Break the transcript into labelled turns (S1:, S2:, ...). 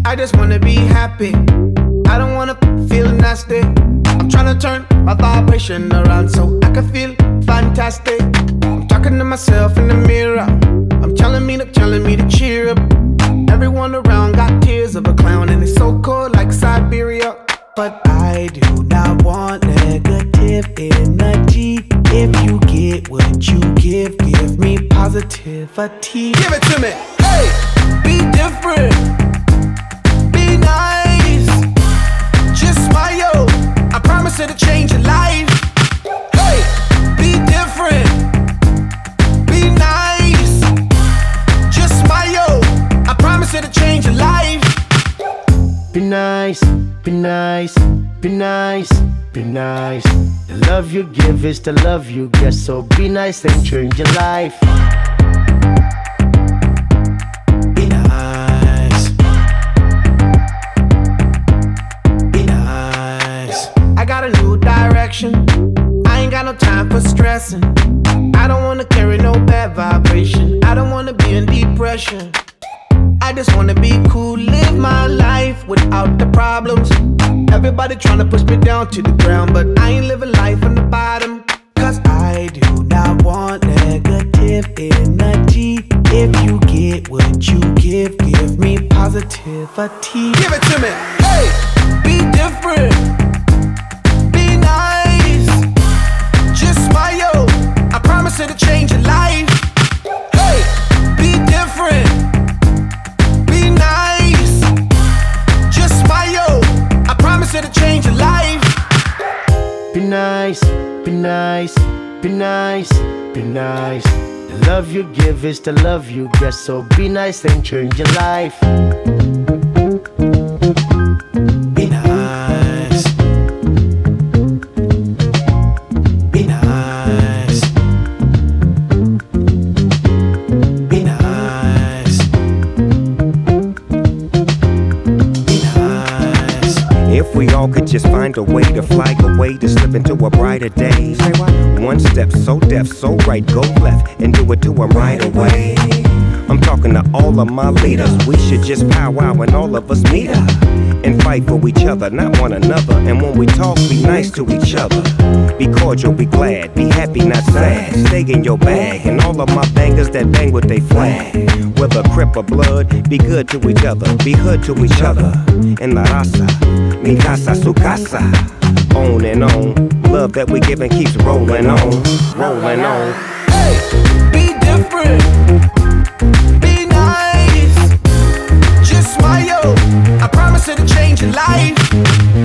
S1: I just wanna be happy. I don't wanna feel nasty. I'm tryna turn my vibration around so I can feel fantastic. I'm talking to myself in the mirror. I'm telling me to cheer up. Everyone around got tears of a clown and it's so cold like Siberia. But I do not want negative energy. If you get what you give me positivity. Give it to me. Hey, be different. Be nice. Just smile. I promise it'll change your life. Hey, be different. Be nice. Just smile. I promise it'll change your life.
S2: Be nice, be nice, be nice, be nice. The love you give is the love you get, so be nice and change your life.
S1: Be nice. Be nice. I got a new direction. I ain't got no time for stressing. I don't wanna carry no bad vibration. I don't wanna be in depression. I just wanna be cool, live my life without the problems. Everybody tryna push me down to the ground, but I ain't living life on the bottom. Cause I do not want negative energy. If you get what you give me positivity. Give it to me. Hey, be different. Be nice. Just smile. I promise it'll change your life. Hey, be different. Be nice. Just smile. I promise it'll change your life.
S2: Be nice, be nice, be nice, be nice. The love you give is the love you get, so be nice and change your life.
S1: Be nice. Be nice. Be nice. Be nice.
S3: If we all could just find a way to fly away, to slip into a brighter day. One step so deaf, so right, go left and do it to 'em right away. I'm talking to all of my leaders. We should just powwow and all of us meet up and fight for each other, not one another. And when we talk, be nice to each other. Be cordial, be glad, be happy, not sad. Stay in your bag, and all of my bangers that bang with they flag. Whether Crip or Blood, be good to each other, be hood to each other. En la raza, mi casa, su casa. On and on, love that we give and keeps rolling on, rolling on.
S1: Hey, be different. Be nice. Just smile. I promise it'll change your life.